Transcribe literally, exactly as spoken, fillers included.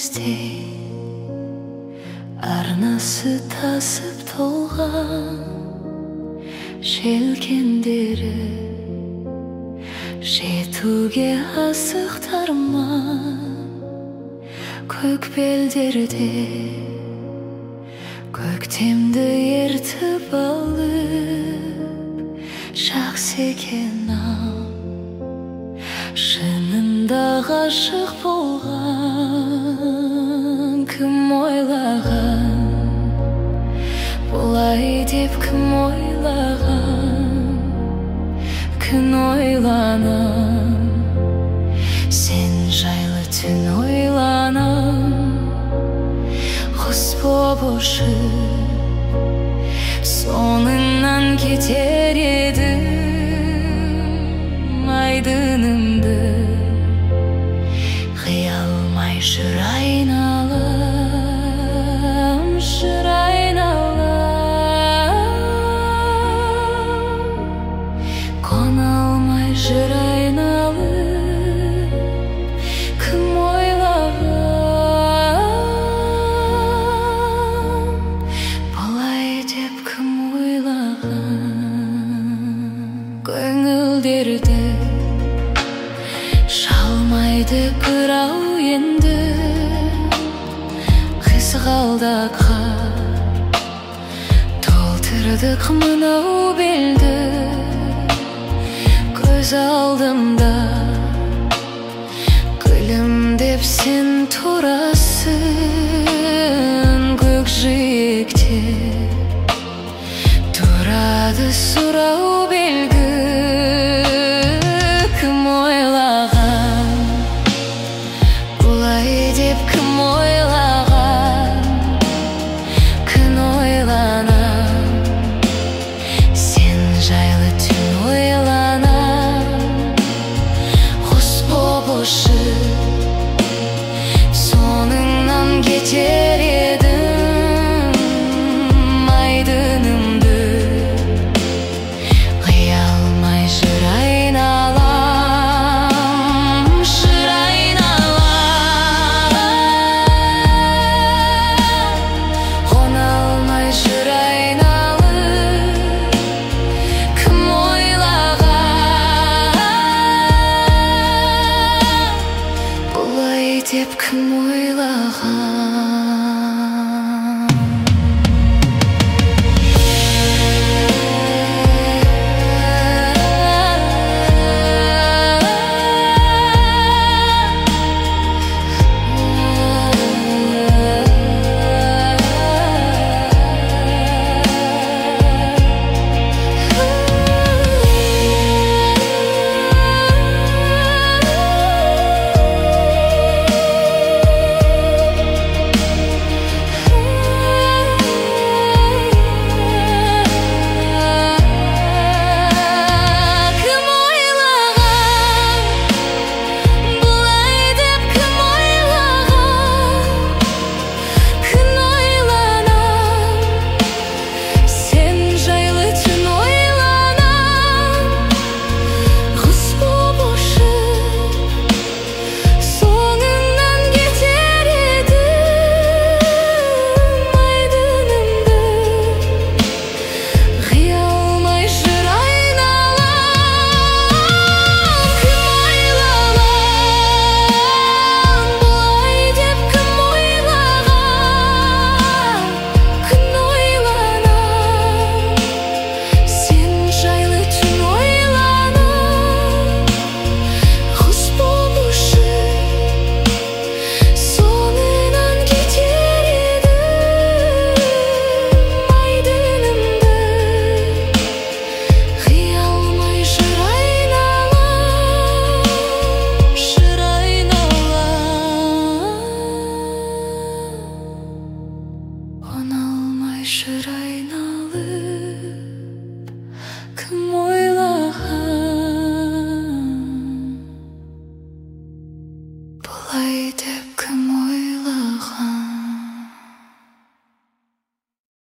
бізде арнасы тасып толған желкендері, жетуге асықтар ма көк белдерде, көктемді ертіп алып жақсы екен-ау. Шынында ғашық болған кім ойлаған, бұлай деп кім ойлаған. Күн ойланам, сен жайлы түн ойланам. Құс боп ұшып соңыңнан кетер едім айдынымды. Қиялмай жүр айналам, жүр айналам. Қона алмай жүр айналып, кім ойлаған, бұлай деп кім ойлаған. Көңілдерді шалмайды қырау енді, қызғалдаққа толтырдық мынау белді. Көз алдымда күлімдеп сен тұрасың, көкжиекте тұрады сұрау белгі. Кім ойлаған, бұлай деп кім ойлаған. Күн ойланам, сен жайлы түн ойланам. Құс боп ұшып соңыңнан кетер едім айдынымды. Қиялмай жүр айналам, жүр айналам. Қона алмай жүр айналып, кім ойлаған, бұлай деп кім ойлаған. Жүр айналып, кім ойлаған, бұлай деп